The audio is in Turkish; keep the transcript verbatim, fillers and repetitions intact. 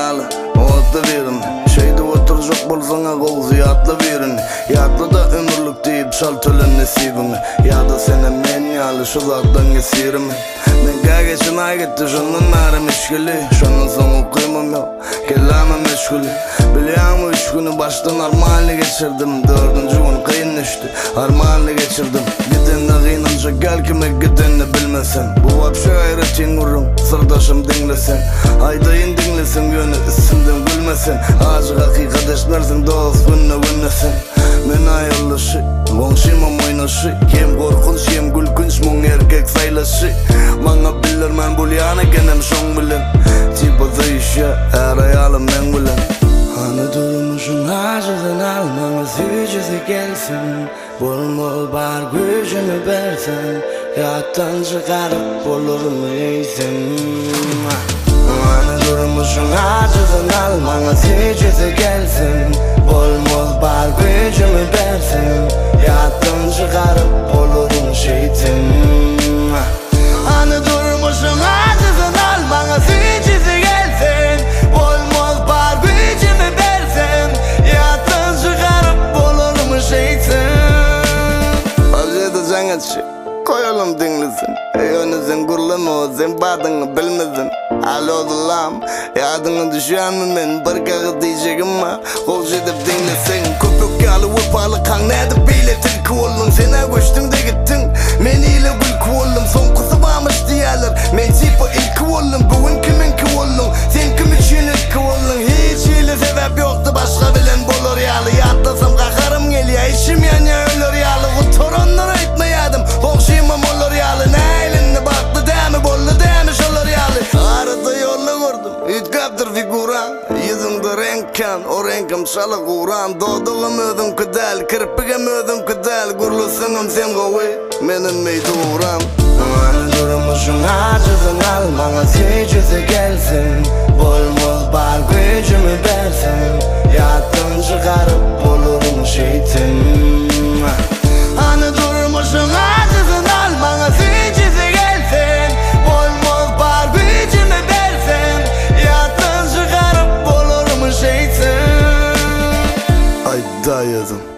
ýaly otda berin. Şeýde oturjak bolsaňa gol ziyatly berin. Ýatly da ömürlük diýip şal tölen nesibini. Ýa-da sene men ýaly şu zatdan gesirim. Men gägeçin ay gitdi şondan nary meşguli. Şondan soň ukyymam ýok, kelamam meşguli. Bilýärmi üç güni başdan armanly geçirdim. Dördüncü gün kıyın düştü, armanly geçirdim. Gidende gynança gel kime gidende bilmesen. Bu wapşa gayretin gurrun, sırdaşım dinlesen. Aýdaýyn dinlesen gönü isimden gülmesen. Aşy hakykat eşmersin dost günne günnesen. Men aýylyşy, goňşymam oýnaşy. Hem gorkunç hem gülkünç muň erkek saýlaşy. Maňa bilirmen bolýan ekenem şoň bilen. Tipa zayşya her aýalym men bilen. Hani durmuşum acıdan almaňa süýjesi gelsin. Bolmol bar güýjümi bersen. Ýatdan çykaryp bolurmy eýsen. Hani durmuşum acıdan almaňa süýjesi gelsin. Bolmol bar güýjümi bersen. Ýatdan çykaryp bolurmy eýsen. Hani durmuşum acıdan almaňa süýjesi gelsin. Bolmol bar güýjümi bersen. Ýatdan çykaryp bolurmy eýsen. Ajyda jaňaçy koyalım dinlesin. Ýöne sen gurlama, sen badyňy bilmedin. Alo dilam, ýadyňa düşýänmi men bir gagy diýjegim ma? Goş edip dinlesen. Köpük ýaly wepaly kaň nädip beýle tilki boldun. Sene göçdüň-de gitdiň, men ile gülki boldum. Soňkysy barmyş diýerler, men tipa ilki boldum. Bugün kiminki boldun, sen kim üçin ilki boldun? Hiç ile sebäp ýokdy, başga bilen bolar ýaly. Ýatlasam gakarym gelýär, işim ýanýar öler ýaly. Gutoranlar aýtmaýadım, goňşymam olar ýaly. Näýlinde bakdy dämi boldy dämi şolar ýaly. Arada ýolly gördüm, üýtgäpdir figuran. Ýüzüňde reňkan, o reňkim şaly guran. Dodugym özüňki däl, kirpigim özüňki däl. Gurlusyňam sen gowy, menen meýduram. Hani durmuşum acıdan almaňa süýjesi gelsin. Bolmaz bar güýjümi bersen. Ýatdan çykaryp bolurmy eýsen. Hani durmuşum acıdan almaňa süýjesi gelsin. Bolmaz bar güýjümi bersen. Ýatdan çykaryp bolurmy eýsen. Aýda ýazım.